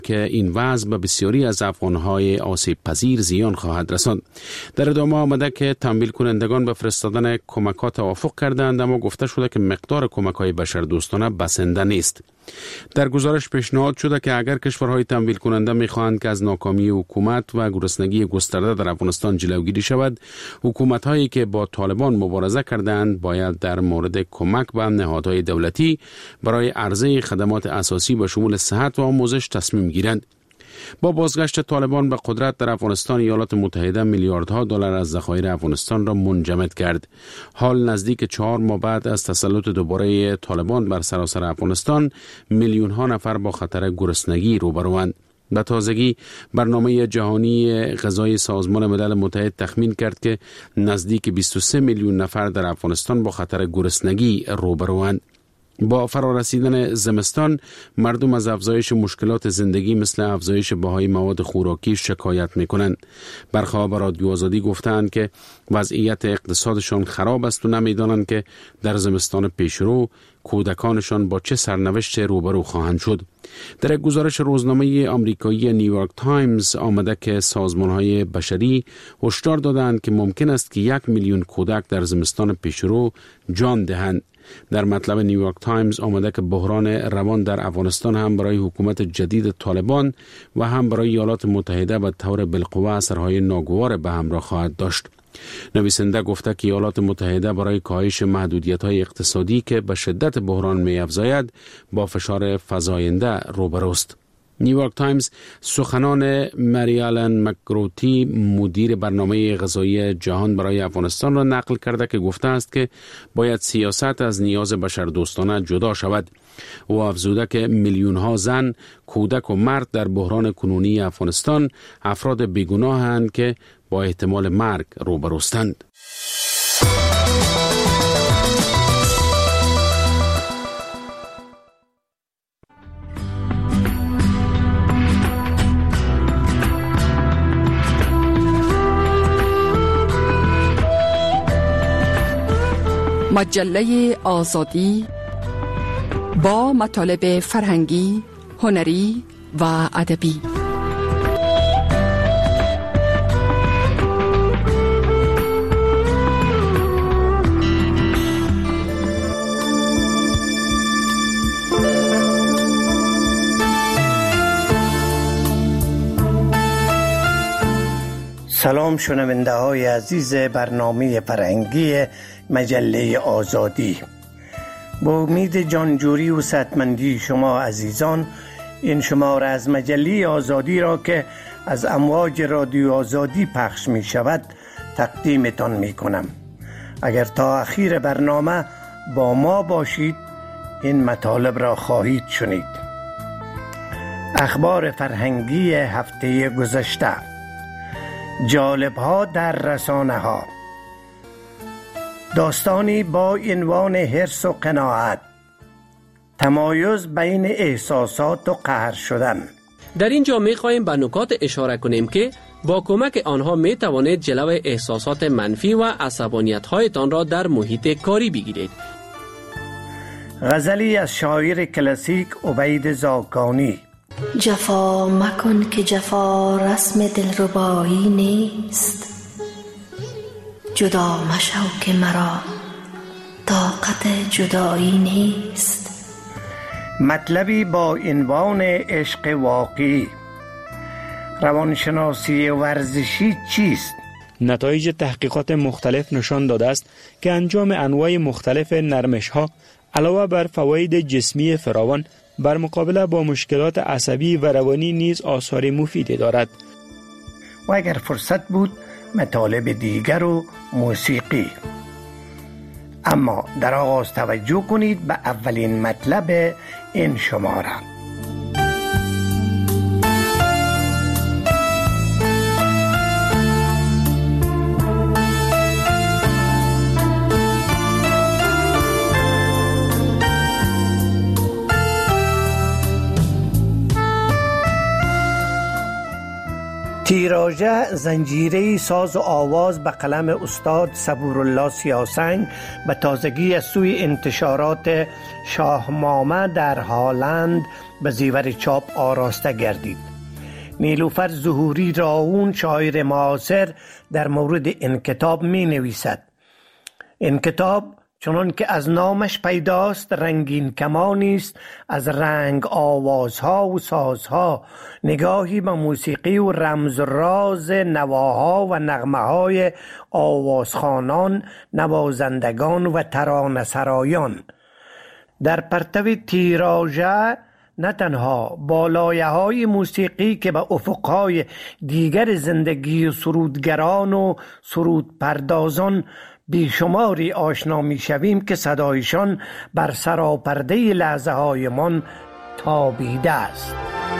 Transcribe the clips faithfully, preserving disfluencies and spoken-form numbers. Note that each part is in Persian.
که این وضع به بسیاری از افغانهای آسیب پذیر زیان خواهد رساند. در ادامه آمده که تمویل کنندگان به فرستادن کمک‌ها توافق کردند، اما گفته شده که مقدار کمک‌های بشردوستانه بسنده نیست. در گزارش پیشنهاد شده که اگر کشورهای تمویل کننده می‌خواهند که از ناکامی حکومت و گرسنگی گسترده در افغانستان جلوگیری شود، حکومت‌هایی که با طالبان مبارزه کردند باید در مورد کمک به نهادهای دولتی برای عرضه خدمات اساسی به شمول صحت و آموزش تصمیم گیرند. با بازگشت طالبان به قدرت در افغانستان، ایالات متحده میلیاردها دلار از ذخایر افغانستان را منجمد کرد. حال نزدیک چهار ماه بعد از تسلط دوباره طالبان بر سراسر افغانستان، میلیون ها نفر با خطر گرسنگی روبروند. به تازگی برنامه جهانی غذای سازمان ملل متحد تخمین کرد که نزدیک بیست و سه میلیون نفر در افغانستان با خطر گرسنگی روبروند. با فرارسیدن زمستان، مردم از افزایش مشکلات زندگی مثل افزایش بهای مواد خوراکی شکایت میکنند. برخی به رادیو آزادی گفتند که وضعیت اقتصادشان خراب است و نمیدانند که در زمستان پیشرو کودکانشان با چه سرنوشت روبرو خواهند شد. در یک گزارش روزنامه آمریکایی نیویورک تایمز آمده که سازمان‌های بشری هشدار دادند که ممکن است که یک میلیون کودک در زمستان پیشرو جان دهند. در مطلب نیویورک تایمز آمده که بحران روان در افغانستان هم برای حکومت جدید طالبان و هم برای ایالات متحده به طور بالقوه اثرهای ناگوار به همراه خواهد داشت. نویسنده گفته که ایالات متحده برای کاهش محدودیت‌های اقتصادی که به شدت بحران می‌افزاید با فشار فزاینده روبروست. نیویورک تایمز سخنان مریالن مکروتی، مدیر برنامه غذایی جهان برای افغانستان را نقل کرده که گفته است که باید سیاست از نیاز بشردوستانه جدا شود. او افزوده که میلیون ها زن، کودک و مرد در بحران کنونی افغانستان افراد بیگناهند که با احتمال مرگ روبروستند. مجله آزادی با مطالب فرهنگی، هنری و ادبی. سلام شنونده های عزیز برنامه فرهنگی مجله آزادی. با امید جانجوری و صحتمندی شما عزیزان، این شماره از مجله آزادی را که از امواج رادیو آزادی پخش می شود تقدیمتان می کنم. اگر تا اخیر برنامه با ما باشید این مطالب را خواهید شنید. اخبار فرهنگی هفته گذشته، جالب ها در رسانه ها، داستانی با عنوان حرص و قناعت، تمایز بین احساسات و قهر شدن. در اینجا می خواهیم به نکات اشاره کنیم که با کمک آنها می توانید جلو احساسات منفی و عصبانیت هایتان را در محیط کاری بگیرید. غزلی از شاعر کلاسیک عبید زاکانی. جفا مکن که جفا رسم دلربایی نیست، جدا مشو که مرا طاقت جدایی نیست. مطلبی با عنوان عشق واقعی، روانشناسی ورزشی چیست؟ نتایج تحقیقات مختلف نشان داده است که انجام انواع مختلف نرمش‌ها علاوه بر فواید جسمی فراوان بر مقابله با مشکلات عصبی و روانی نیز آثار مفیدی دارد. و اگر فرصت بود مطالب دیگر و موسیقی. اما در آغاز توجه کنید به اولین مطلب این شماره. تیراژه زنجیره ساز و آواز به قلم استاد صبورالله سیاسنگ به تازگی از سوی انتشارات شاهنامه در هالند به زیور چاپ آراسته گردید. نیلوفر ظهوری راهون شاعر معاصر در مورد این کتاب می نویسد: این کتاب چنان که از نامش پیداست رنگین کمانی است از رنگ آوازها و سازها، نگاهی به موسیقی و رمز و راز نواها و نغمه‌های آوازخوانان، نوازندگان و ترانه سرایان. در پرتو تیراژه نه تنها با لایه‌های موسیقی که به افقهای دیگر زندگی و سرودگران و سرود پردازان بیشماری آشنا می شویم که صدایشان بر سراپرده لحظه های من تابیده است.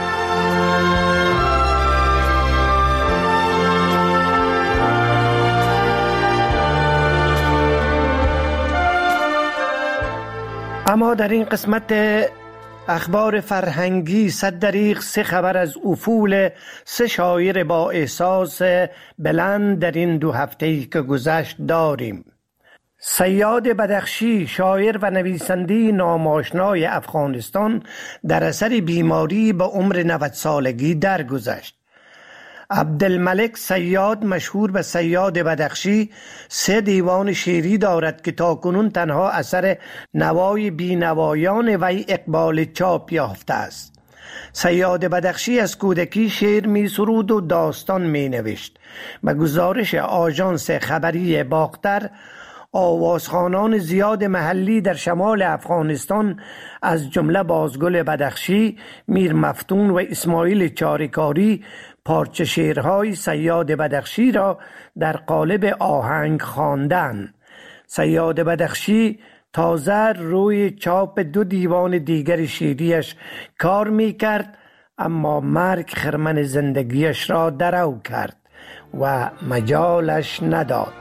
اما در این قسمت اخبار فرهنگی صد دریغ سه خبر از افول سه شاعر با احساس بلند در این دو هفته‌ای که گذشت داریم. صیاد بدخشی، شاعر و نویسنده ناماشنای افغانستان، در اثر بیماری به عمر نود سالگی درگذشت. عبدالملک صیاد، مشهور به صیاد بدخشی، سه دیوان شعری دارد که تاکنون تنها اثر نوای بینوایان وی اقبال چاپ یافته است. صیاد بدخشی از کودکی شعر می سرود و داستان می نوشت. به گزارش آژانس خبری باختر، آوازخوانان زیاد محلی در شمال افغانستان از جمله بازگل بدخشی، میر مفتون و اسماعیل چاریکاری پارچه شعرهای صیاد بدخشی را در قالب آهنگ خواندند. صیاد بدخشی تازه روی چاپ دو دیوان دیگر شعریش کار می کرد، اما مرگ خرمن زندگیش را درو کرد و مجالش نداد.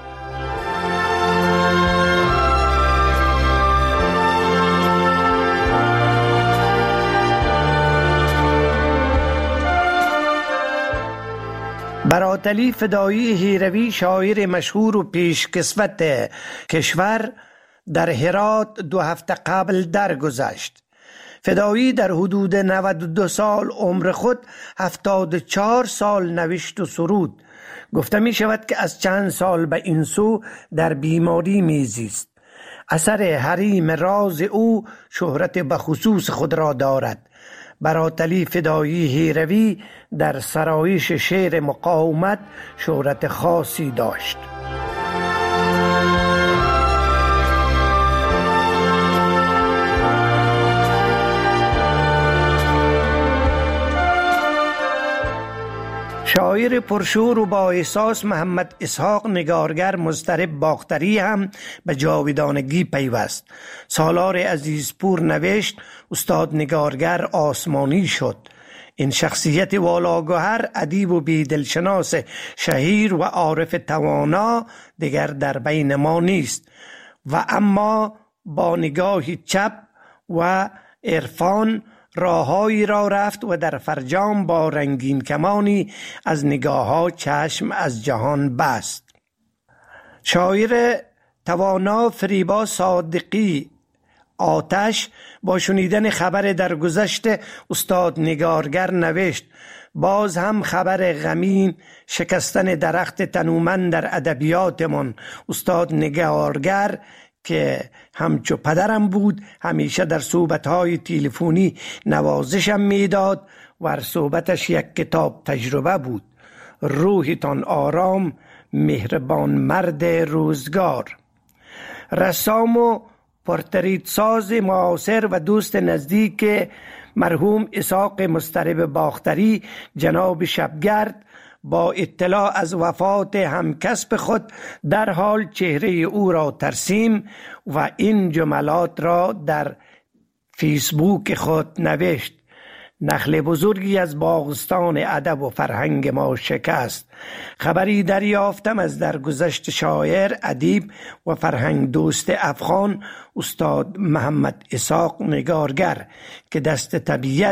براتلی فدایی هیروی، شاعر مشهور و پیشکسوت کشور، در هرات دو هفته قبل درگذشت. فدایی در حدود نود و دو سال عمر خود هفتاد و چهار سال نوشت و سرود. گفته می شود که از چند سال به این سو در بیماری میزیست. اثر حریم راز او شهرت بخصوص خود را دارد. براتلی فدایی هیروی در سرایش شعر مقاومت شهرت خاصی داشت. شاعر پرشور و با احساس محمد اسحاق نگارگر مضطرب باختری هم به جاودانگی پیوست. سالار عزیزپور نوشت: استاد نگارگر آسمانی شد. این شخصیت والاگوهر، ادیب و بیدلشناس شهیر و عارف توانا دیگر در بین ما نیست و اما با نگاهی چپ و عرفان راههایی را رفت و در فرجام با رنگین کمانی از نگاه‌ها چشم از جهان بست. شاعر توانا فریبا صادقی آتش با شنیدن خبر درگذشت استاد نگارگر نوشت: باز هم خبر غمین شکستن درخت تنومند در ادبیاتمان. استاد نگارگر که همچو پدرم بود همیشه در صحبت‌های تلفنی نوازشم میداد و صحبتش یک کتاب تجربه بود. روحتان آرام، مهربان مرد روزگار. رسام و پورتریت ساز معاصر و دوست نزدیک مرحوم اسحاق مضطرب باختری، جناب شبگرد، با اطلاع از وفات همکسب خود در حال چهره او را ترسیم و این جملات را در فیسبوک خود نوشت: نخل بزرگی از باغستان ادب و فرهنگ ما شکست. خبری دریافتم از درگذشت شاعر، ادیب و فرهنگ دوست افغان استاد محمد اسحاق نگارگر که دست طبیعت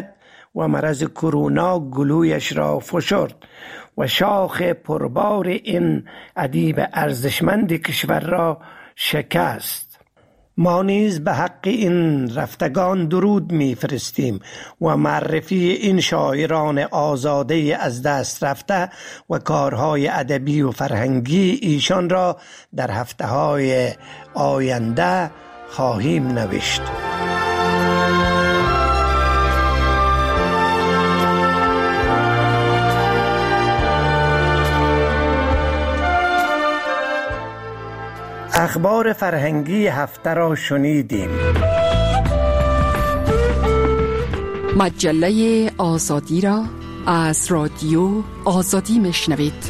و مرض کرونا گلویش را فشرد و شاخ پربار این ادیب ارزشمند کشور را شکست. ما نیز به حق این رفتگان درود می‌فرستیم و معرفی این شاعران آزاده از دست رفته و کارهای ادبی و فرهنگی ایشان را در هفته‌های آینده خواهیم نوشت. اخبار فرهنگی هفته را شنیدیم. مجله آزادی را از رادیو آزادی میشنوید.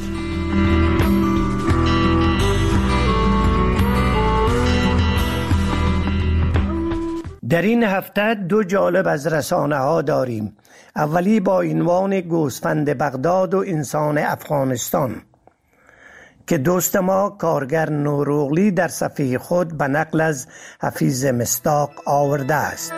در این هفته دو جالب از رسانه ها داریم. اولی با عنوان گوسفند بغداد و انسان افغانستان که دوست ما کارگر نوروغلی در صفحه خود به نقل از حفیظ مصداق آورده است.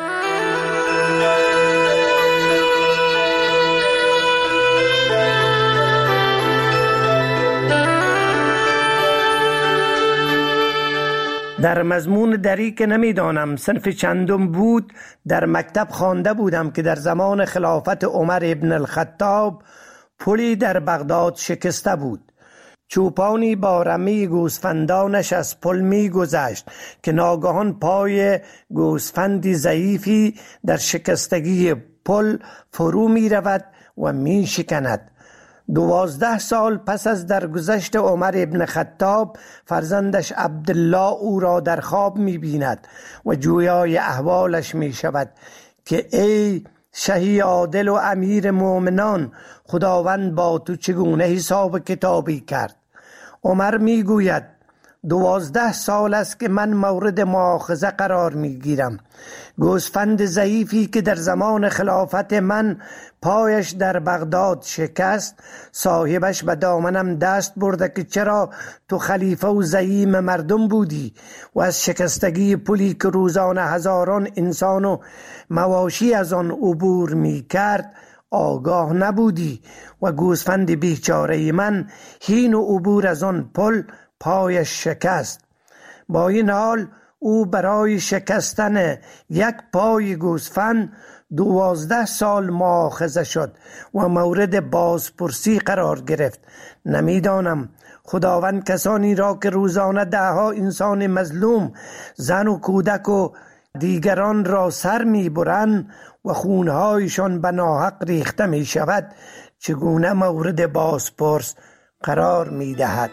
در مضمون دری که نمیدانم صنف چندم بود در مکتب خوانده بودم که در زمان خلافت عمر ابن الخطاب پلی در بغداد شکسته بود. چوپانی با رمی گوسفندانش از پل می گذشت که ناگهان پای گوسفندی ضعیفی در شکستگی پل فرو می رود و می شکند. دوازده سال پس از درگذشت عمر ابن خطاب فرزندش عبدالله او را در خواب می بیند و جویای احوالش می شود که ای شهی عادل و امیر مومنان، خداوند با تو چگونه حساب کتابی کرد؟ عمر می گوید دوازده سال است که من مورد مؤاخذه قرار می گیرم. گوسفند ضعیفی که در زمان خلافت من پایش در بغداد شکست، صاحبش به دامنم دست برده که چرا تو خلیفه و زعیم مردم بودی و از شکستگی پلی که روزانه هزاران انسان و مواشی از آن عبور می کرد آگاه نبودی و گوسفند بیچاره من هین و عبور از آن پل پایش شکست. با این حال او برای شکستن یک پای گوسفند دوازده سال مؤاخذه شد و مورد بازپرسی قرار گرفت. نمیدانم خداوند کسانی را که روزانه دهها انسان مظلوم، زن و کودک و دیگران را سر میبرند و خونهایشان به ناحق ریخته می شود چگونه مورد بازپرس قرار می دهد؟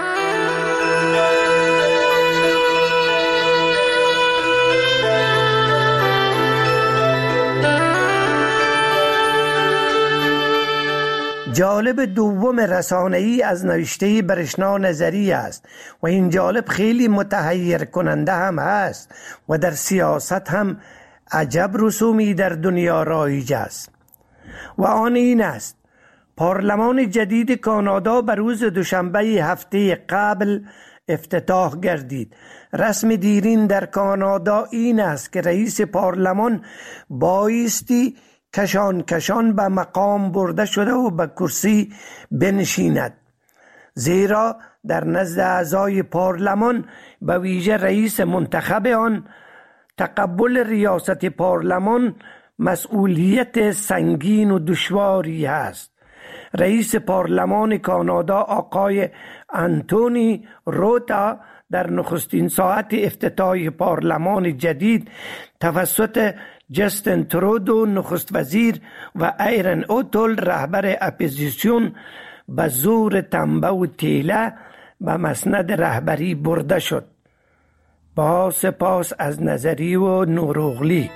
جالب دوم رسانه‌ای از نوشته برشنا نظری است و این جالب خیلی متحیر کننده هم هست و در سیاست هم عجب رسومی در دنیا رایج است و آن این است: پارلمان جدید کانادا بر روز دوشنبه هفته قبل افتتاح گردید. رسم دیرین در کانادا این است که رئیس پارلمان بایستی کشان کشان به مقام برده شده و به کرسی بنشیند، زیرا در نزد اعضای پارلمان به ویژه رئیس منتخب آن تقبل ریاست پارلمان مسئولیت سنگین و دشواری است. رئیس پارلمان کانادا آقای انتونی روتا در نخستین ساعت افتتاح پارلمان جدید توسط جستن ترودو نخست وزیر و ایرن اوتول رهبر اپوزیسیون به زور تنبه و تیله به مسند رهبری برده شد. با سپاس از نظری و نوروغلی.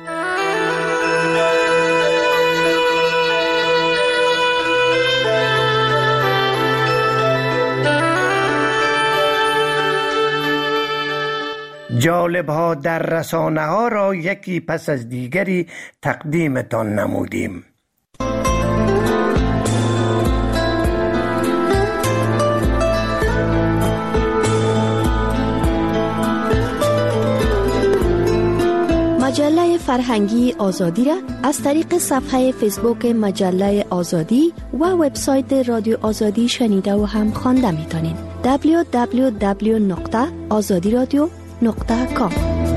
جالب ها در رسانه ها را یکی پس از دیگری تقدیمتان نمودیم. مجله فرهنگی آزادی را از طریق صفحه فیسبوک مجله آزادی و وبسایت رادیو آزادی شنیده و هم خوانده میتونین. دبلیو دبلیو دبلیو نقطه آزادی رادیو نقطه کام.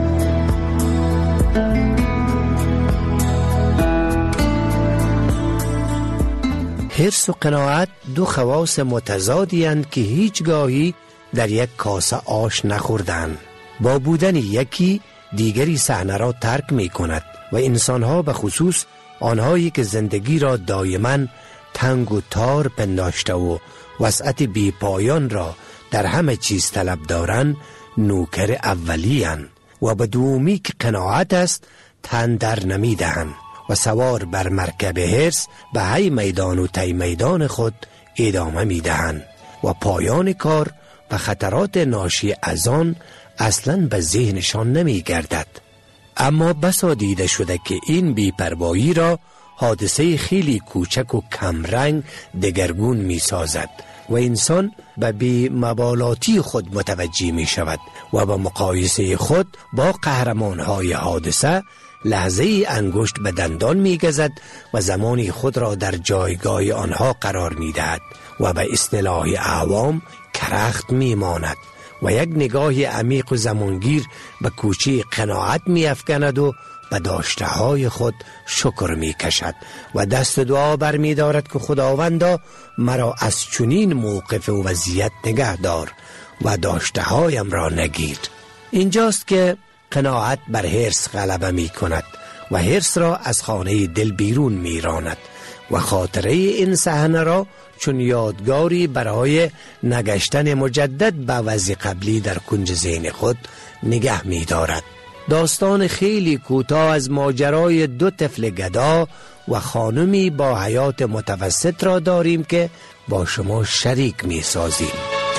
حرص و قناعت دو خواص متضادی اند که هیچگاهی در یک کاسه آش نخوردند. با بودن یکی دیگری صحنه را ترک می کند و انسانها به خصوص آنهایی که زندگی را دائما تنگ و تار پنداشته و وسعت بی پایان را در همه چیز طلب دارند نوکر اولی اند و به دومی که قناعت است تن در نمی دهند و سوار بر مرکب حرص به هی میدان و تی میدان خود ادامه می دهند و پایان کار و خطرات ناشی از آن اصلاً به ذهنشان نمی گردد. اما بسا دیده شده که این بی‌پروایی را حادثه خیلی کوچک و کمرنگ دگرگون می سازد و انسان به بی مبالاتی خود متوجه می شود و به مقایسه خود با قهرمانهای حادثه لحظه انگشت به دندان می گزد و زمانی خود را در جایگاه آنها قرار می دهد و به اصطلاح عوام کرخت می ماند و یک نگاه عمیق و زمانگیر به کوچه قناعت می افکند و به داشته های خود شکر می کشد و دست دعا بر می دارد که خداوندا مرا از چنین موقف و وضعیت نگه دار و داشته هایم را نگیر. اینجاست که قناعت بر حرص غلبه می کند و حرص را از خانه دل بیرون می راند و خاطره این صحنه را چون یادگاری برای نگشتن مجدد به وضع قبلی در کنج ذهن خود نگه می دارد. داستان خیلی کوتاه از ماجرای دو طفل گدا و خانمی با حیات متوسط را داریم که با شما شریک می سازیم.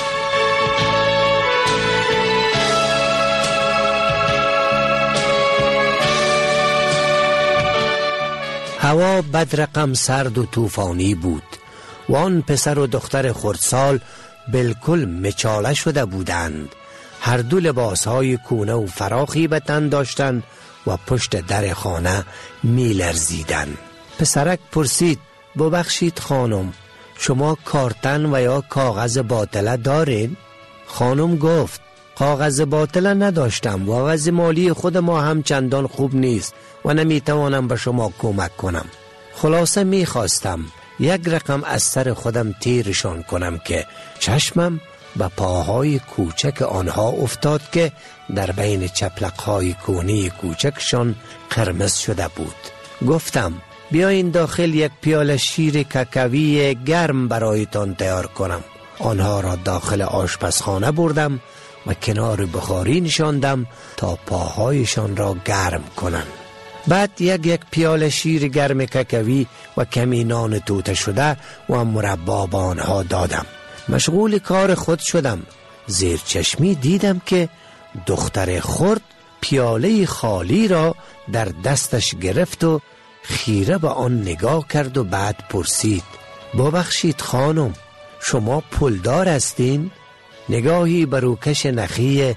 هوا بدرقم سرد و طوفانی بود و آن پسر و دختر خردسال بالکل مچاله شده بودند. هر دو لباسهای کونه و فراخی به تن داشتند و پشت در خانه می لرزیدند. پسرک پرسید: ببخشید خانم، شما کارتن و یا کاغذ باطله دارین؟ خانم گفت: کاغذ باطله نداشتم و وضع مالی خود ما هم چندان خوب نیست و نمیتوانم به شما کمک کنم. خلاصه میخواستم یک رقم از سر خودم تیرشان کنم که چشمم به پاهای کوچک آنها افتاد که در بین چپلقهای کونی کوچکشان قرمز شده بود. گفتم: بیاین داخل یک پیاله شیر کاکائوی گرم برایتان تیار کنم. آنها را داخل آشپزخانه بردم و کنار بخاری نشاندم تا پاهایشان را گرم کنند. بعد یک یک پیاله شیر گرم کاکائوی و کمی نان توته شده و مربا به آنها دادم. مشغول کار خود شدم. زیر چشمی دیدم که دختر خرد پیاله خالی را در دستش گرفت و خیره به آن نگاه کرد و بعد پرسید: ببخشید خانم، شما پولدار هستین؟ نگاهی بر روکش نخی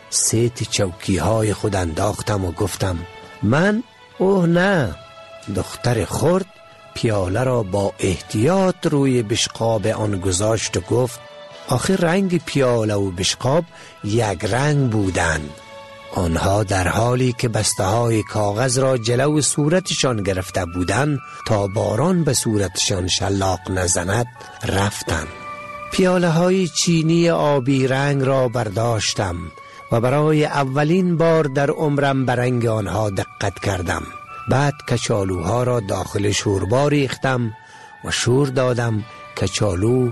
سیت چوکی های خود انداختم و گفتم: من؟ اوه نه. دختر خرد پیاله را با احتیاط روی بشقاب آن گذاشت و گفت: آخر رنگ پیاله و بشقاب یک رنگ بودند. آنها در حالی که بسته های کاغذ را جلو صورتشان گرفته بودند تا باران به صورتشان شلاق نزند رفتند. پیاله های چینی آبی رنگ را برداشتم و برای اولین بار در عمرم به رنگ آنها دقت کردم. بعد کچالوها را داخل شوربا ریختم و شور دادم. کچالو،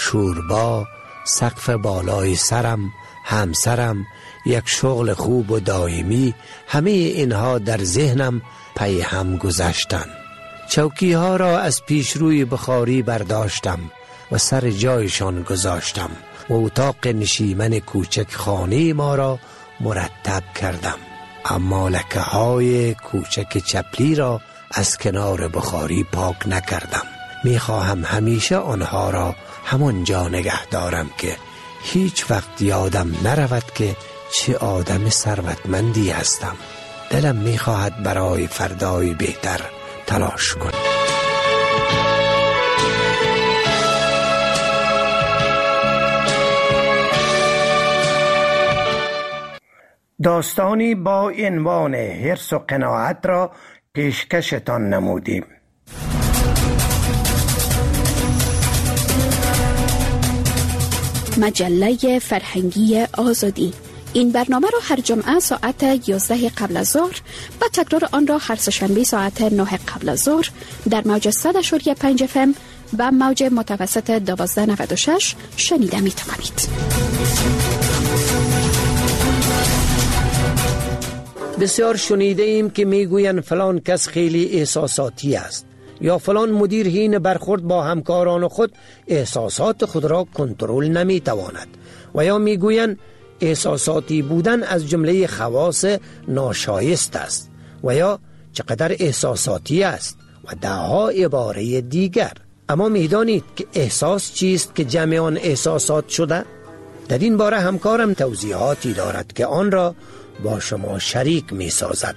شوربا، سقف بالای سرم، همسرم، یک شغل خوب و دائمی، همه اینها در ذهنم پی هم گذشتند. چوکی ها را از پیش روی بخاری برداشتم و سر جایشان گذاشتم و اتاق نشیمن کوچک خانه ما را مرتب کردم. اما لکه های کوچک چپلی را از کنار بخاری پاک نکردم. میخواهم همیشه آنها را همانجا نگه دارم که هیچ وقت یادم نرود که چه آدم ثروتمندی هستم. دلم میخواهد برای فردای بهتر تلاش کنم. داستانی با عنوان حرص و قناعت را پیشکشتان نمودیم. مجله فرهنگی آزادی. این برنامه را هر جمعه ساعت یازده قبل از ظهر و تکرار آن را هر سه‌شنبه ساعت نه قبل از ظهر در موج صد و پنج اف ام و موج متوسط دوازده نود و شش شنیده می توانید. بسیار شنیده ایم که میگویند فلان کس خیلی احساساتی است یا فلان مدیر حین برخورد با همکاران خود احساسات خود را کنترل نمیتواند و یا میگویند احساساتی بودن از جمله خواص ناشایست است و یا چقدر احساساتی است و دهها عباره دیگر. اما میدانید که احساس چیست که جمع آن احساسات شده؟ در این باره همکارم توضیحاتی دارد که آن را با شما شریک می سازد.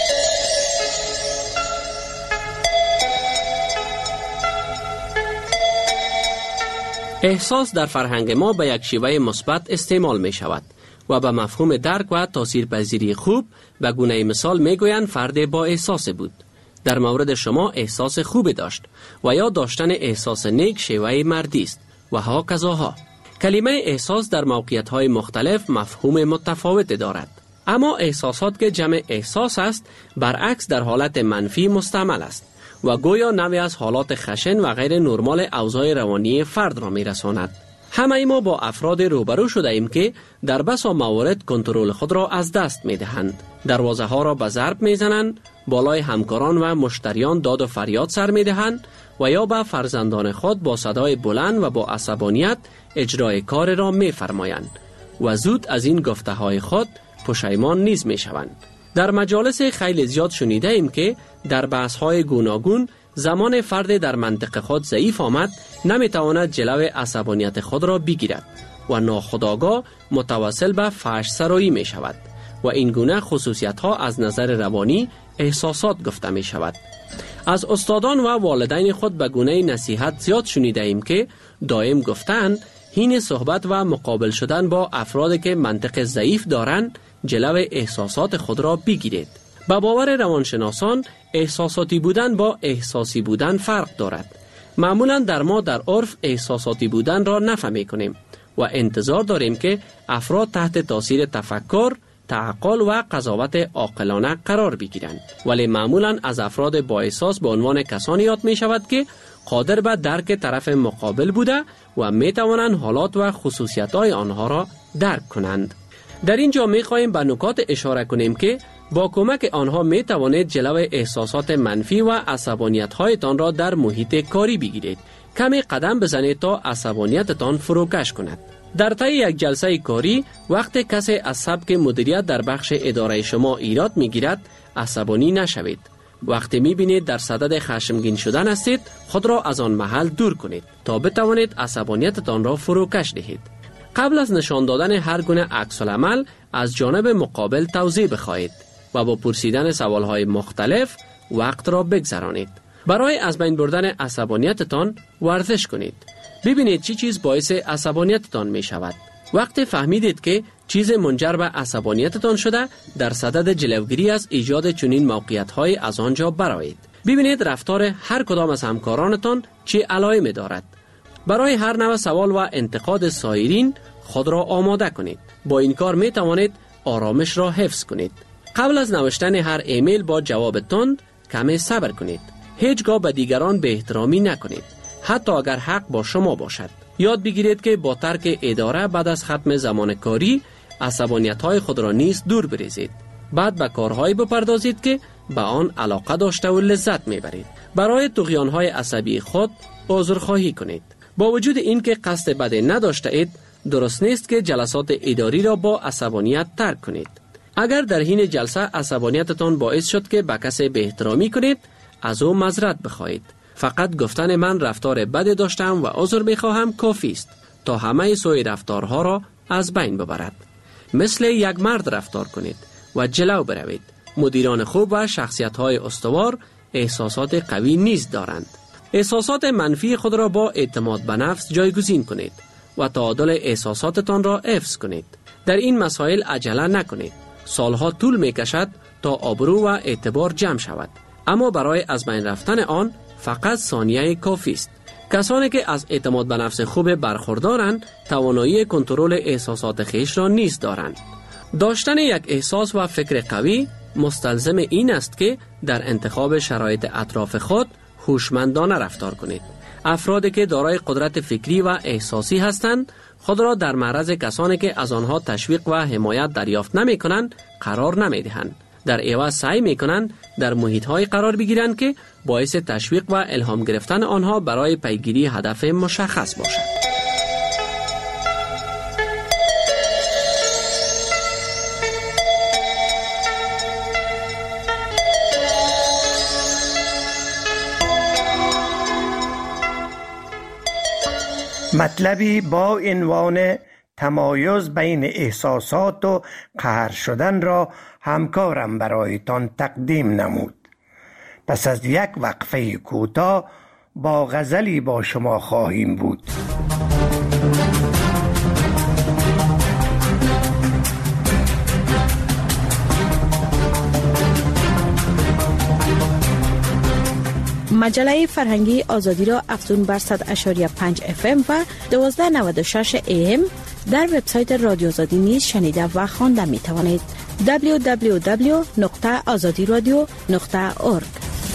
احساس در فرهنگ ما به یک شیوه مثبت استعمال می شود و به مفهوم درک و تاثیرپذیری خوب به گونه مثال می گویند فرد با احساس بود. در مورد شما احساس خوب داشت و یا داشتن احساس نیک شیوه مردی است و ها کذاها. کلمه احساس در موقعیت‌های مختلف مفهوم متفاوت دارد. اما احساسات که جمع احساس است برعکس در حالت منفی مستعمل است و گویا نوعی از حالات خشن و غیر نرمال اوضاع روانی فرد را می رساند. همه ما با افراد روبرو شده ایم که در بسا موارد کنترل خود را از دست می دهند. دروازه ها را به ضرب می زنند، بالای همکاران و مشتریان داد و فریاد سر می دهند و یا به فرزندان خود با صدای بلند و با عصبانیت اجرای کار را می فرمایند و زود از این گفته های خود پشیمان نیز می شوند. در مجالس خیلی زیاد شنیده ایم که در بحث های گوناگون زمان فرد در منطق خود ضعیف آمد نمی تواند جلو عصبانیت خود را بگیرد و ناخودآگاه متوسل به فحش سرایی می شود و این گونه خصوصیت ها از نظر روانی احساسات گفته می شود. از استادان و والدین خود به گونه نصیحت زیاد شنیده ایم که دائم گفتند حین صحبت و مقابل شدن با افرادی که منطق ضعیف دارند جلو احساسات خود را بگیرید. به باور روانشناسان احساساتی بودن با احساسی بودن فرق دارد. معمولا در ما در عرف احساساتی بودن را نفهمی کنیم و انتظار داریم که افراد تحت تاثیر تفکر، تعقل و قضاوت عاقلانه قرار بگیرند، ولی معمولا از افراد با احساس به عنوان کسانی یاد می شود که قادر به درک طرف مقابل بوده و می توانند حالات و خصوصیت های آنها را درک کنند. در اینجا می خواهیم به نکات اشاره کنیم که با کمک آنها می توانید جلو احساسات منفی و عصبانیت هایتان را در محیط کاری بگیرید. کمی قدم بزنید تا عصبانیتتان فروکش کند. در طی یک جلسه کاری وقتی کسی از سبک مدیریت در بخش اداره شما ایراد می گیرد عصبانی نشوید. وقتی می بینید در صدد خشمگین شدن هستید خود را از آن محل دور کنید تا بتوانید عصبانیتتان را فروکش دهید. قبل از نشان دادن هر گونه عکس العمل از جانب مقابل توضیح بخواهید و با پرسیدن سوالهای مختلف وقت را بگذرانید. برای از بین بردن عصبانیتتان ورزش کنید. ببینید چی چیز باعث عصبانیتتان می شود. وقتی فهمیدید که چیز منجر به عصبانیتتان شده در صدد جلوگیری از ایجاد چنین موقعیت‌های از آنجا برآیید. ببینید رفتار هر کدام از همکارانتان چی علائمی دارد. برای هر نوع سوال و انتقاد سایرین خود را آماده کنید. با این کار می توانید آرامش را حفظ کنید. قبل از نوشتن هر ایمیل با جواب تند کمی صبر کنید. هیچگاه به دیگران به احترامی نکنید، حتی اگر حق با شما باشد. یاد بگیرید که با ترک اداره بعد از ختم زمان کاری عصبانیت‌های خود را نیز دور بریزید. بعد به کارهایی بپردازید که به آن علاقه داشته و لذت میبرید. برای طغیان‌های عصبی خود عذرخواهی کنید. با وجود اینکه قصد بدی نداشته اید، درست نیست که جلسات اداری را با عصبانیت ترک کنید. اگر در حین جلسه عصبانیتتان باعث شد که به کسی به احترامی کنید، از او معذرت بخواهید. فقط گفتن من رفتار بدی داشتم و عذر میخواهم کافی است تا همه سوء رفتارها را از بین ببرد. مثل یک مرد رفتار کنید و جلو بروید مدیران خوب و شخصیت‌های استوار احساسات قوی نیز دارند. احساسات منفی خود را با اعتماد به نفس جایگزین کنید و تعادل احساساتتان را حفظ کنید. در این مسائل عجله نکنید. سالها طول می کشد تا آبرو و اعتبار جمع شود، اما برای از بین رفتن آن فقط ثانیه کافی است. کسانی که از اعتماد به نفس خوب برخوردارند توانایی کنترل احساسات خیش را نیز دارند. داشتن یک احساس و فکر قوی مستلزم این است که در انتخاب شرایط اطراف خود هوشمندانه رفتار کنید. افرادی که دارای قدرت فکری و احساسی هستند خود را در معرض کسانی که از آنها تشویق و حمایت دریافت نمی کنند قرار نمی دهند. در عوض سعی می کنند در محیط های قرار بگیرند که باعث تشویق و الهام گرفتن آنها برای پیگیری هدف مشخص باشد. مطلبی با عنوان تمایز بین احساسات و قهر شدن را همکارم برایتان تقدیم نمود. پس از یک وقفه کوتاه با غزلی با شما خواهیم بود. مجله فرهنگی آزادی را افزون بر صد و پنج اف ام و دوازده نود و شش ای ام در وبسایت رادیو آزادی نیز شنیده و خوانده می توانید. دبلیو دبلیو دبلیو نقطه آزادی رادیو نقطه اورگ.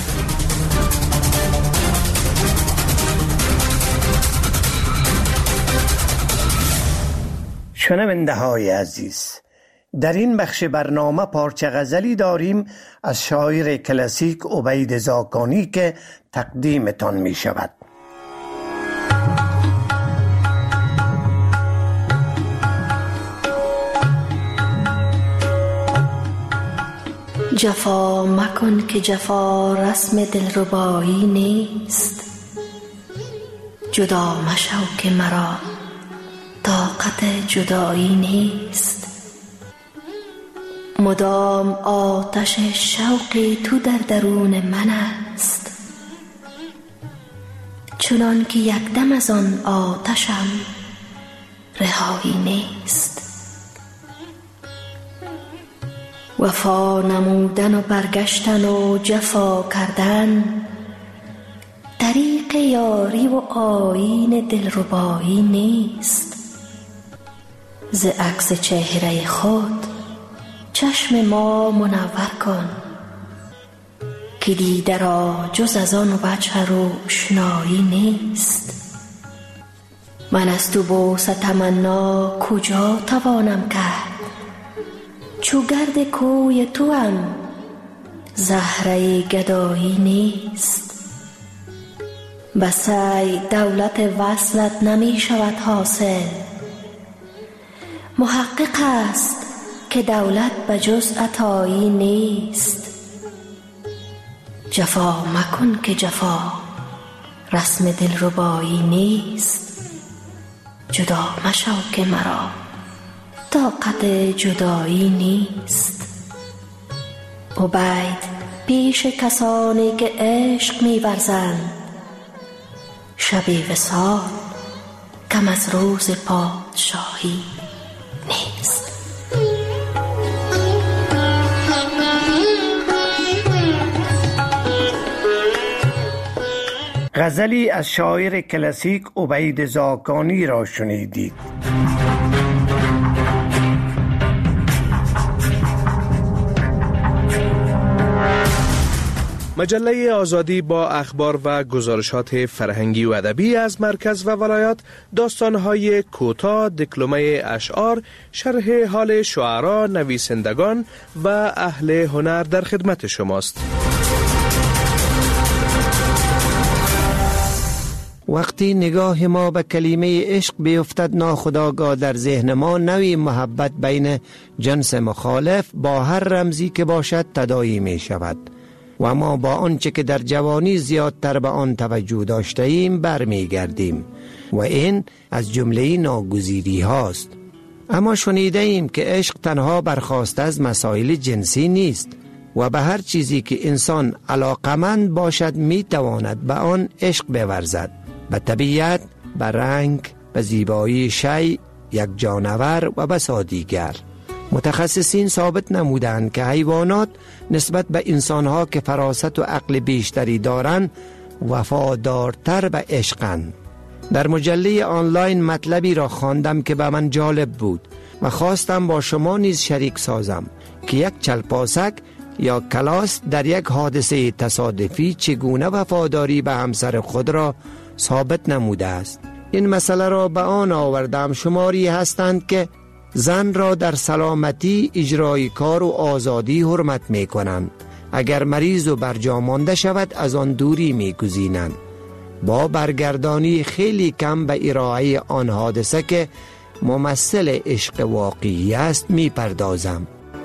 شنونده های عزیز، در این بخش برنامه پارچه غزلی داریم از شاعر کلاسیک عبید زاکانی که تقدیمتان می شود. جفا مکن که جفا رسم دلربایی نیست، جدا مشو که مرا طاقت جدایی نیست. مدام آتش شوق تو در درون من است، چنان که یک دم از آن آتشم رهایی نیست. وفا نمودن و برگشتن و جفا کردن طریق یاری و آیین دلربایی نیست. ز عکس چهره خود چشم ما منور کن که دیده را جز از آن وجه روشنایی نیست. من از تو بوسه تمنا کجا توانم کرد، چو گرد کوی تو هم زهره گدایی نیست. بسای دولت وصلت نمی شود حاصل، محقق است که دولت بجز عطایی نیست. جفا مکن که جفا رسم دلربایی نیست، جدا مشو که مرا طاقت جدایی نیست. عبید پیش کسانی که عشق می‌ورزند، شب وصال کم از روز پادشاهی نیست. غزلی از شاعر کلاسیک عبید زاکانی را شنیدید. مجله آزادی با اخبار و گزارشات فرهنگی و ادبی از مرکز و ولایات، داستان‌های کوتاه، دکلمه اشعار، شرح حال شعرا، نویسندگان و اهل هنر در خدمت شماست. وقتی نگاه ما به کلمه عشق بیفتد، ناخودآگاه در ذهن ما نوی محبت بین جنس مخالف با هر رمزی که باشد تداعی می شود و ما با آنچه که در جوانی زیادتر به آن توجه داشته ایم برمی گردیم و این از جمله ناگزیری هاست. اما شنیده ایم که عشق تنها برخاسته از مسائل جنسی نیست، و به هر چیزی که انسان علاقمند باشد می تواند به آن عشق بورزد، به طبیعت، به رنگ، به زیبایی شی، یک جانور و بسا دیگر. متخصصین ثابت نمودند که حیوانات نسبت به انسانها که فراست و عقل بیشتری دارند وفادارتر به عشقند. در مجله آنلاین مطلبی را خواندم که به من جالب بود و خواستم با شما نیز شریک سازم که یک چلپاسک یا کلاس در یک حادثه تصادفی چگونه وفاداری به همسر خود را ثابت نموده است. این مسئله را به آن آوردم شماری هستند که زن را در سلامتی، اجرای کار و آزادی حرمت می کنند. اگر مریض و برجا مانده شود از آن دوری می گزینند. با برگردانی خیلی کم به ارائه آن حادثه که ممثل عشق واقعی است می پردازم.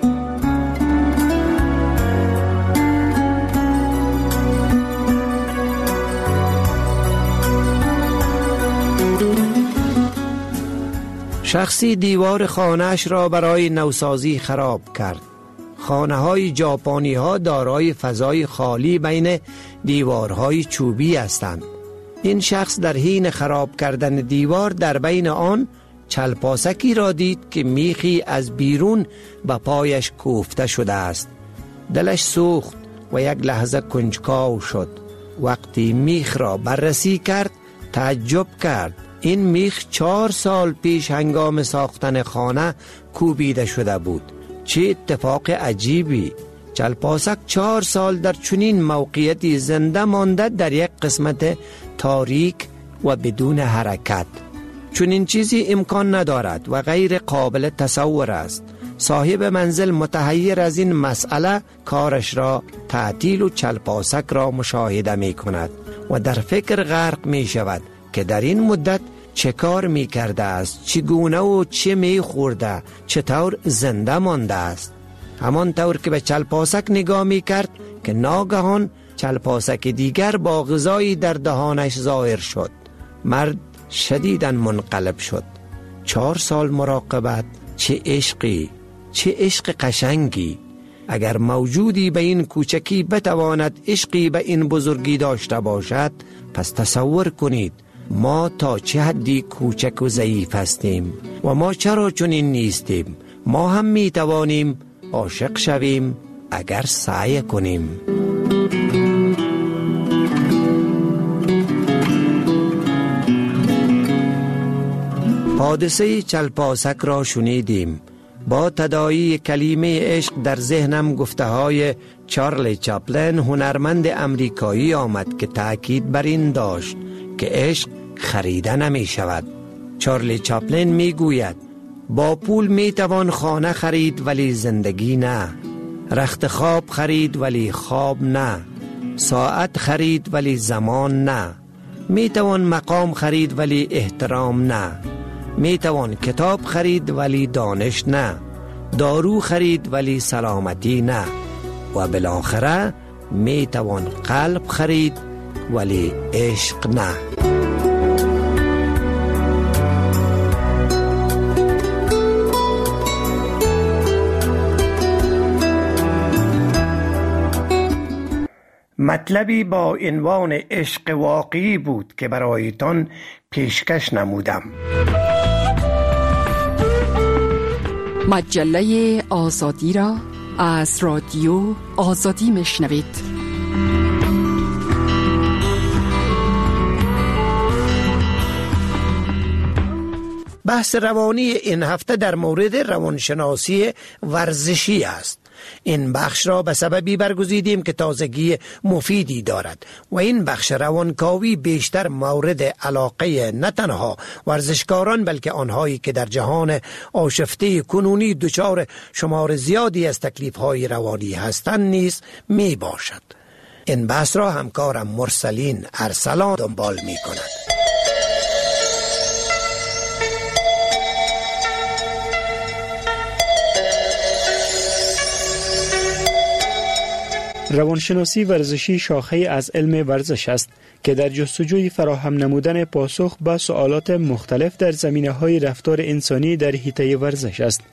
شخصی دیوار خانه‌اش را برای نوسازی خراب کرد. خانه های ژاپنی ها دارای فضای خالی بین دیوارهای چوبی هستند. این شخص در حین خراب کردن دیوار در بین آن چلپاسکی را دید که میخی از بیرون به پایش کوفته شده است. دلش سوخت و یک لحظه کنجکاو شد. وقتی میخ را بررسی کرد تعجب کرد. این میخ چهار سال پیش هنگام ساختن خانه کوبیده شده بود. چه اتفاق عجیبی! چلپاسک چهار سال در چنین موقعیتی زنده مانده در یک قسمت تاریک و بدون حرکت. چنین چیزی امکان ندارد و غیر قابل تصور است. صاحب منزل متحیر از این مسئله کارش را تعطیل و چلپاسک را مشاهده می کند و در فکر غرق می شود که در این مدت چه کار می کرده است، چگونه و چه می خورده، چطور زنده مانده است. همان طور که به چلپاسک نگاه می کرد که ناگهان چلپاسک دیگر با غذایی در دهانش ظاهر شد. مرد شدیداً منقلب شد. چهار سال مراقبت، چه عشقی، چه عشق قشنگی. اگر موجودی به این کوچکی بتواند عشقی به این بزرگی داشته باشد، پس تصور کنید ما تا چه حدی کوچک و ضعیف هستیم و ما چرا چنین نیستیم. ما هم می توانیم عاشق شویم اگر سعی کنیم. حادثه چلپاسک را شنیدیم. با تداعی کلمه عشق در ذهنم گفته های چارلی چاپلین هنرمند امریکایی آمد که تأکید بر این داشت که عشق خریده نمی شود. چارلی چاپلین می گوید با پول می توان خانه خرید ولی زندگی نه. رخت خواب خرید ولی خواب نه. ساعت خرید ولی زمان نه. می توان مقام خرید ولی احترام نه. می توان کتاب خرید ولی دانش نه. دارو خرید ولی سلامتی نه. و بالاخره می توان قلب خرید ولی عشق نه. مطلبی با عنوان عشق واقعی بود که برایتان پیشکش نمودم. مجله آزادی را از رادیو آزادی میشنوید. بحث روانی این هفته در مورد روانشناسی ورزشی است. این بخش را به سببی برگزیدیم که تازگی مفیدی دارد و این بخش روانکاوی بیشتر مورد علاقه نه تنها ورزشکاران بلکه آنهایی که در جهان آشفته کنونی دچار شمار زیادی از تکلیف‌های روانی هستند نیز می باشد. این بحث را همکارم مرسلین ارسلان دنبال می کند. روانشناسی ورزشی شاخه از علم ورزش است که در جستجوی فراهم نمودن پاسخ به سوالات مختلف در زمینه‌های رفتار انسانی در حیطه ورزش است.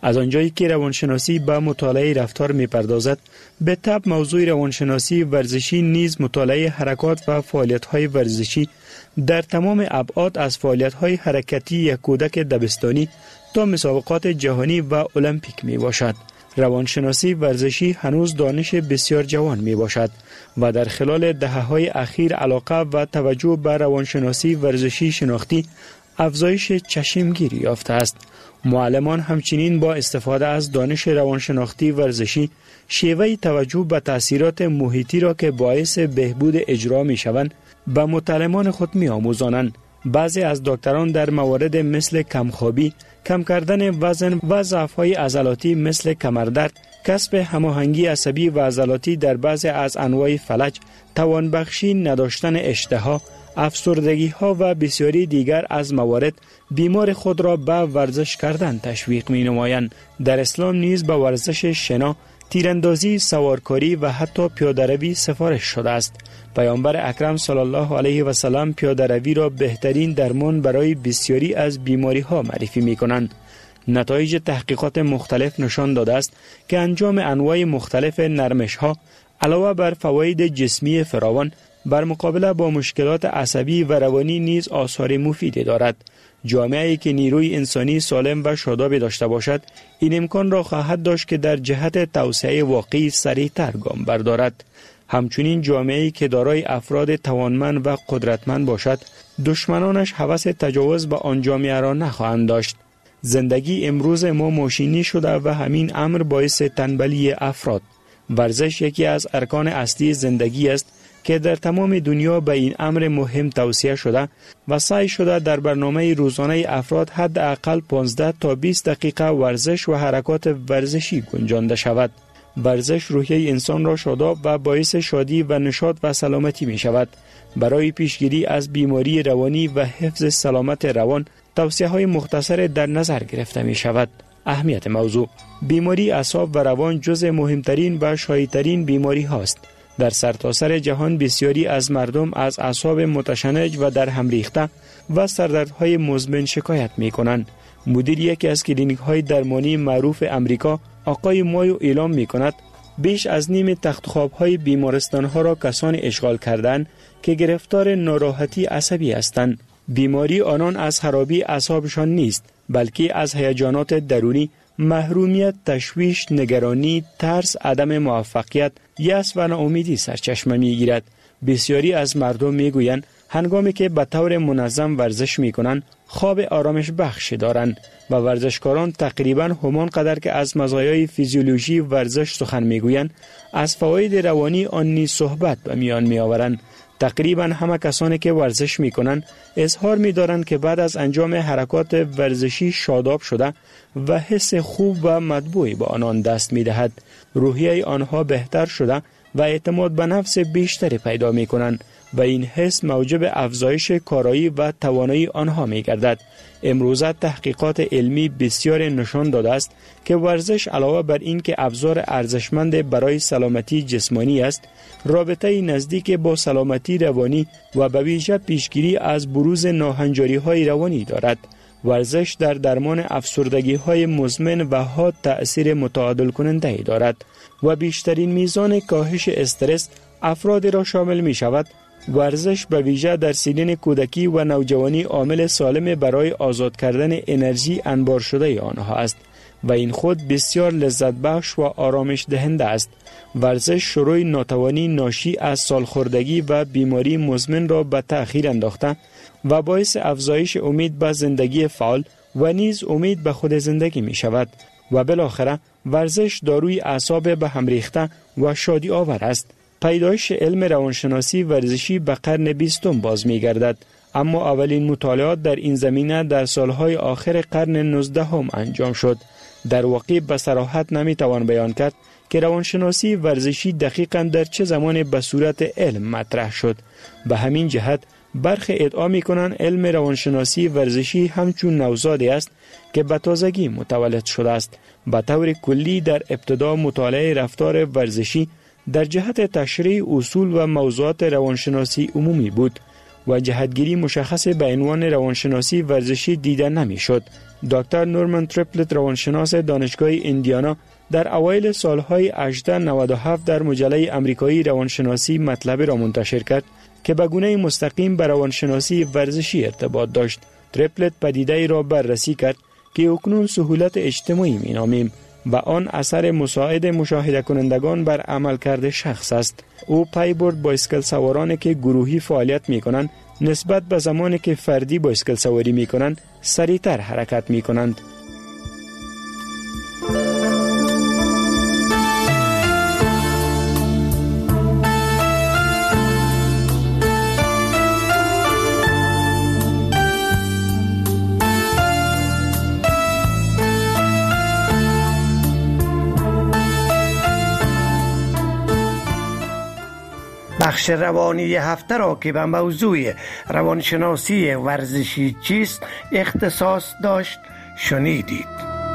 از آنجایی که روانشناسی به مطالعه رفتار می‌پردازد، به طب موضوع روانشناسی ورزشی نیز مطالعه حرکات و فعالیت‌های ورزشی در تمام ابعاد از فعالیت‌های حرکتی یک کودک دبستانی تا مسابقات جهانی و المپیک میباشد. روانشناسی ورزشی هنوز دانش بسیار جوان می باشد و در خلال دهه‌های اخیر علاقه و توجه به روانشناسی ورزشی شناختی افزایش چشمگیری یافته است. معلمان همچنین با استفاده از دانش روانشناختی ورزشی شیوه توجه به تأثیرات محیطی را که باعث بهبود اجرا می شوند به متعلمان خود می آموزانند. بعضی از دکتران در موارد مثل کمخوابی، کم کردن وزن و ضعف‌های عضلاتی مثل کمردرد، کسب هماهنگی عصبی و عضلاتی در بعضی از انواع فلج، توانبخشی نداشتن اشتها، افسردگی ها و بسیاری دیگر از موارد بیمار خود را به ورزش کردن تشویق می نمایند. در اسلام نیز به ورزش شنا، تیراندازی، سوارکاری و حتی پیاده‌روی سفارش شده است. پیامبر اکرم صلی الله علیه و سلم پیاده‌روی را بهترین درمان برای بسیاری از بیماری ها معرفی می کنند. نتایج تحقیقات مختلف نشان داده است که انجام انواع مختلف نرمش ها علاوه بر فواید جسمی فراوان بر مقابله با مشکلات عصبی و روانی نیز آثار مفیدی دارد. جامعه‌ای که نیروی انسانی سالم و شاداب داشته باشد، این امکان را خواهد داشت که در جهت توسعه واقعی سریع‌تر گام بردارد. همچنین جامعه‌ای که دارای افراد توانمند و قدرتمند باشد، دشمنانش هوس تجاوز به آن جامعه را نخواهند داشت. زندگی امروز ما ماشینی شده و همین امر باعث تنبلی افراد. ورزش یکی از ارکان اصلی زندگی است که در تمام دنیا به این امر مهم توصیه شده و سعی شده در برنامه روزانه افراد حداقل پانزده تا بیست دقیقه ورزش و حرکات ورزشی گنجانده شود. ورزش روحیه انسان را شاداب و باعث شادی و نشاط و سلامتی می شود. برای پیشگیری از بیماری روانی و حفظ سلامت روان، توصیه های مختصر در نظر گرفته می شود. اهمیت موضوع: بیماری اعصاب و روان جزء مهمترین و شایع‌ترین بیماری هاست. در سرتاسر جهان بسیاری از مردم از اعصاب متشنج و در هم ریخته و سردردهای مزمن شکایت می کنند. مدیر یکی از کلینیک های درمانی معروف امریکا، آقای مایو، اعلام می کند بیش از نیم تخت خواب های بیمارستان ها را کسانی اشغال کردند که گرفتار ناراحتی عصبی هستند. بیماری آنان از خرابی اعصابشان نیست، بلکه از هیجانات درونی، محرومیت، تشویش، نگرانی، ترس، عدم موفقیت، یأس و ناامیدی سرچشمه میگیرد. بسیاری از مردم میگویند هنگامی که به طور منظم ورزش میکنند خواب آرامش بخشی دارند و ورزشکاران تقریبا همان قدر که از مزایای فیزیولوژی ورزش سخن میگویند، از فواید روانی آن نیز صحبت به میان میآورند. تقریبا همه کسانی که ورزش میکنند اظهار می‌دارند که بعد از انجام حرکات ورزشی شاداب شده و حس خوب و مطبوعی به آنان دست می‌دهد. روحیه آنها بهتر شده و اعتماد به نفس بیشتری پیدا می‌کنند و این حس موجب افزایش کارایی و توانایی آنها می‌گردد. امروزه تحقیقات علمی بسیار نشان داده است که ورزش علاوه بر این که ابزار ارزشمند برای سلامتی جسمانی است، رابطه نزدیک با سلامتی روانی و به ویژه پیشگیری از بروز ناهنجاری‌های روانی دارد. ورزش در درمان افسردگی‌های مزمن و حاد تأثیر متعادل کننده دارد و بیشترین میزان کاهش استرس افراد را شامل می شود. ورزش به ویژه در سنین کودکی و نوجوانی عامل سالم برای آزاد کردن انرژی انبار شده آنها است و این خود بسیار لذت بخش و آرامش دهنده است. ورزش شروع ناتوانی ناشی از سالخوردگی و بیماری مزمن را به تأخیر انداخته و باعث افزایش امید به زندگی فعال و نیز امید به خود زندگی می شود و بالاخره ورزش داروی اعصاب به هم ریخته و شادی آور است. پیدایش علم روانشناسی ورزشی به قرن بیستم باز می گردد، اما اولین مطالعات در این زمینه در سالهای آخر قرن نوزدهم انجام شد. در واقع به صراحت نمی توان بیان کرد که روانشناسی ورزشی دقیقاً در چه زمان به صورت علم مطرح شد. به همین جهت برخی ادعا می کنند علم روانشناسی ورزشی همچون نوزادی است که به تازگی متولد شده است. به طور کلی در ابتدا مطالعه رفتار ورزشی در جهت تشریح اصول و موضوعات روانشناسی عمومی بود. و جهتگیری مشخص به عنوان روانشناسی ورزشی دیده نمیشد. دکتر نورمن تریپلت روانشناس دانشگاه ایندیانا در اوایل سالهای هجده نود و هفت در مجله امریکایی روانشناسی مطلب را منتشر کرد که به گونه مستقیم به روانشناسی ورزشی ارتباط داشت. تریپلت پدیده‌ای را بررسی کرد که اکنون سهولت اجتماعی می‌نامیم و آن اثر مساعد مشاهده کنندگان بر عملکرد شخص است. او پی برد بایسکل سوارانی که گروهی فعالیت می‌کنند نسبت به زمانی که فردی بایسکل سواری می‌کنند سریعتر حرکت می‌کنند. بخش روانی هفته را که به موضوع روانشناسی ورزشی چیست اختصاص داشت شنیدید.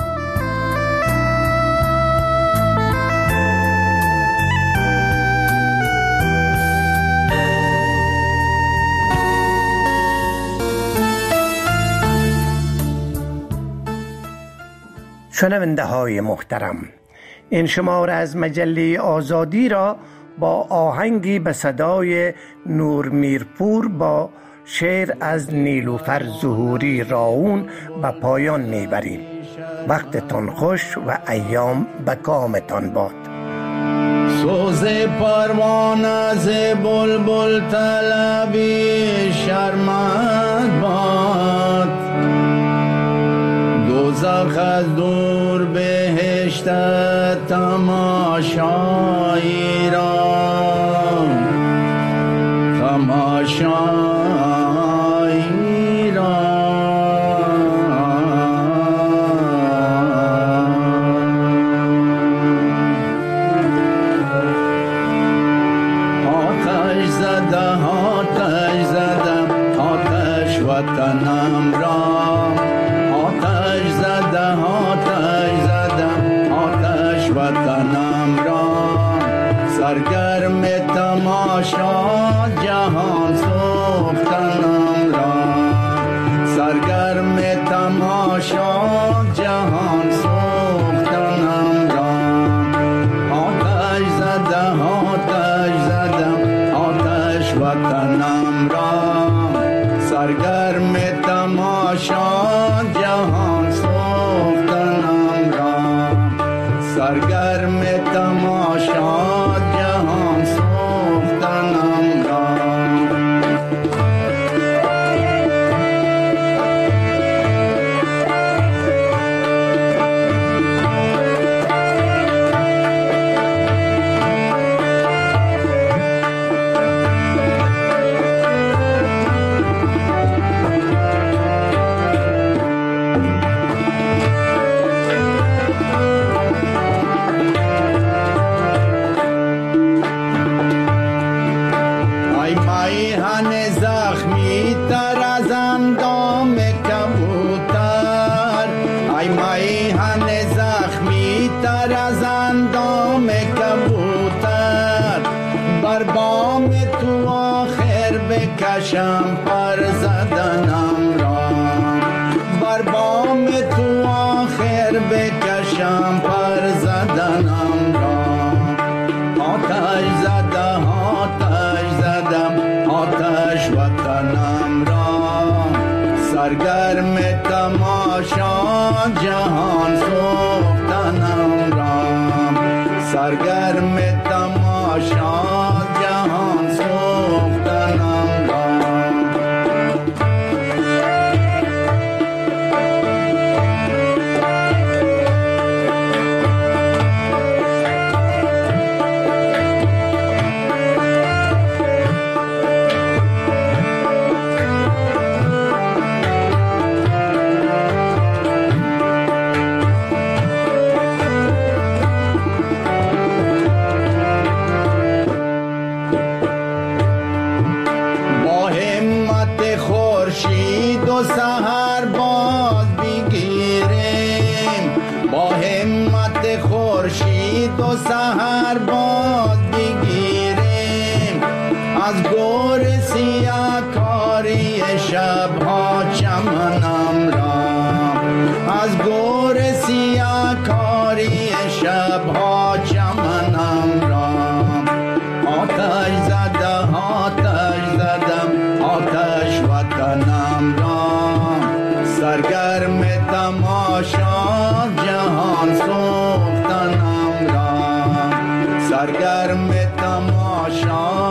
شنونده های محترم، این شماره از مجله آزادی را با آهنگی به صدای نور میرپور با شعر از نیلوفر ظهوری راون به پایان میبریم. وقتتان خوش و ایام به کامتان باد. سوز پروانه از بلبل طلبی شرمت باد، دوزخ از دور بهشت تماشایی را تماشایی را آتش زدم آتش زدم آتش وطنم را، آتش زدم آتش زدم آتش وطنم را، سرگرم تماشا جهان سوختنم را، سرگرم تماشا جهان سوختنم را، آتش زدم آتش زدم آتش وطنم را، سرگرم تماشا جهان سوختنم را، سرگرم تماشا جهان سوختنم را. بکشم پر زدنم را، بر بام تو آخر بکشم پر زدنم را، آتش زدم آتش زدم آتش وطنم را، سرگرم تماشا جهان سوختنم را، سرگرم تماشا جهان سوختنم را. سحر باز بگیریم، با همت خورشید و سحر باز بگیریم، از گور سیاه شبها چمنم را، از گور سیاه کاری شبها چمنم را. آتش زده آتش زدم آتش وطنم را، سرگرم تماشا جهان سوختنم را، سرگرم تماشا